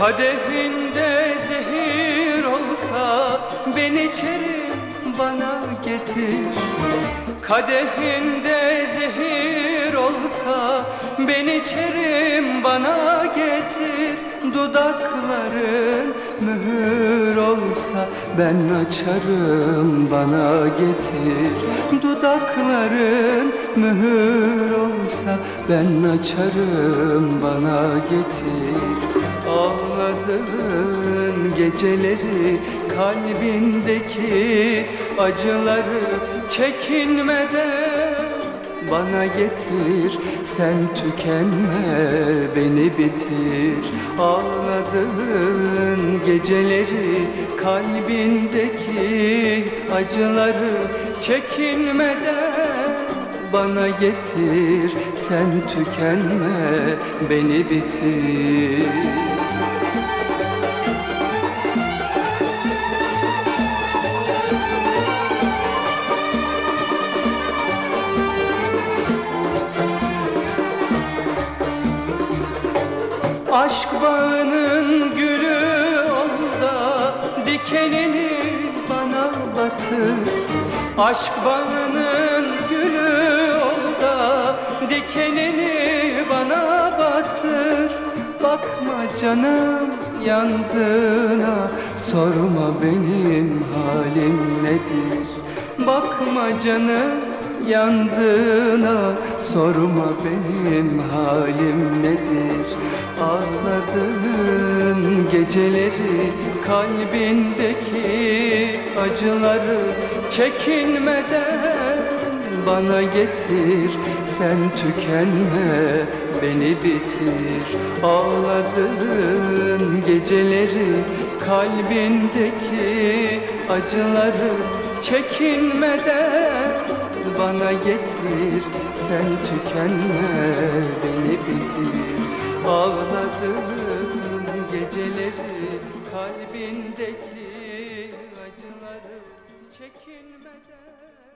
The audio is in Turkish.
Kadehinde zehir olsa ben içerim, bana getir. Kadehinde zehir olsa ben içerim, bana getir. Dudakların mühür olsa ben açarım, bana getir. Dudakların mühür olsa ben açarım, bana getir. Ağladığın geceleri, kalbindeki acıları çekinmeden bana getir. Sen tükenme, beni bitir. Ağladığın geceleri, kalbindeki acıları çekinmeden bana getir. Sen tükenme, beni bitir. Aşk bağının gülü ol da dikenini bana batır. Aşk bağının gülü ol da dikenini bana batır. Bakma canım yandığına, sorma benim halim nedir. Bakma canım yandığına, sorma benim halim nedir. Ağladığın geceleri, kalbindeki acıları çekinmeden bana getir. Sen tükenme, beni bitir. Ağladığın geceleri, kalbindeki acıları çekinmeden bana getir. Sen tükenme, beni bitir. Ağladığın geceleri, kalbindeki acıları çekinmeden